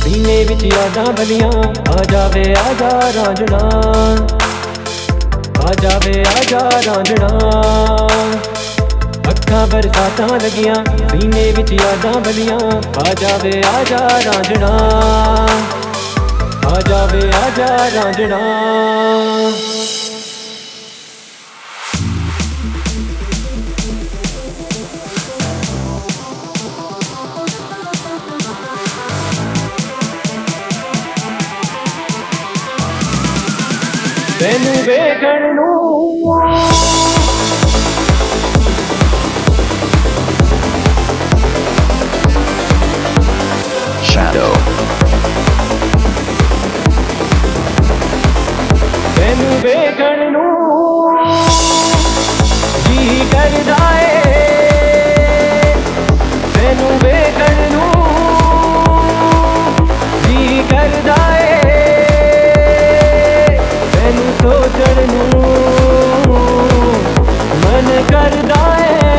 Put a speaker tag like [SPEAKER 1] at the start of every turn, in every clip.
[SPEAKER 1] सीने विच यादां भलियां आ जावे आजा रांझणा, आ जावे आजा रांझणा। अखां बरसातां लगियां सीने विच यादां भलियां आ जावे आजा रांझणा, आ जावे आजा रांझणा। तैनू वेखण नूं
[SPEAKER 2] Shadow.
[SPEAKER 1] तैनू वेखण नूं जी करदा ए, तैनू वेखण नूं जी करदा ए, तैनू सोचण नूं मन करदा ए।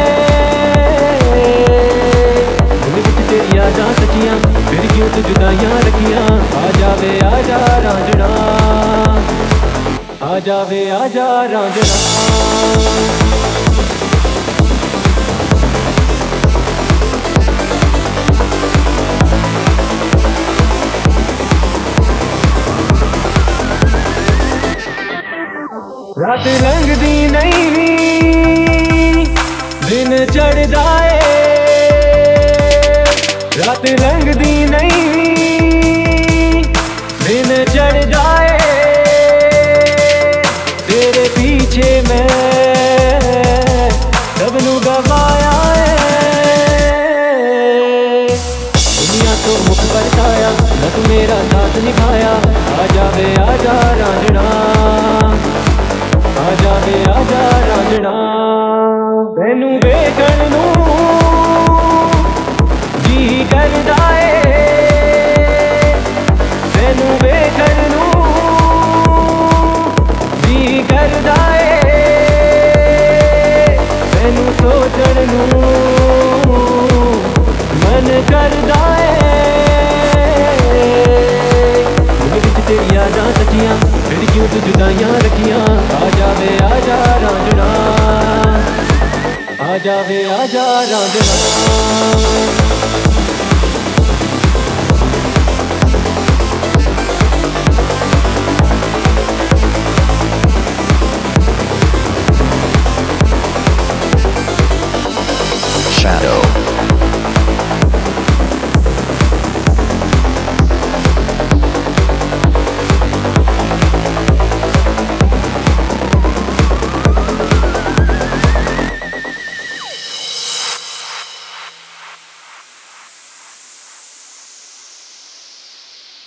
[SPEAKER 1] दिल विच तेरी यादां सचियां फिर क्यों तू जुदाइयां रखियां। आ जावे आजा रांझणा, आ जावे आजा रांझणा। रात लंघदी नहीं दिन चढ़दा ए, रात लंघदी नहीं दिन चढ़दा ए। तेरे पीछे मैं सबनू गवाया है। दुनिया तो मुख बरसाया न तू मेरा साथ निभाया। आ जावे आजा रांझणा, आ जावे आजा रांझणा। तैनू वेखण नूं जी करदा ए, तैनू वेखण नूं जी करदा ए, तैनू सोचण नूं मन करदा ए। दिल विच तेरी यादां सचियां फिर क्यों तू जुदाइयां रखियां। आ जावे आजा रांझणा, आ जावे आजा रांझणा।